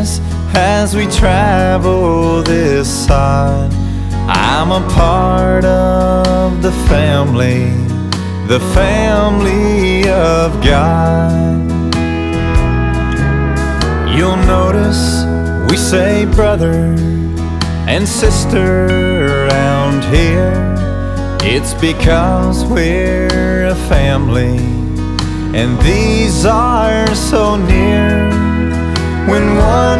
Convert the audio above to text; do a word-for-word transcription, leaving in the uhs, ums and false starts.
notice as we travel this side, I'm a part of the family, the family of God. You'll notice we say brother and sister around here. It's because we're a family, and these are so near. When one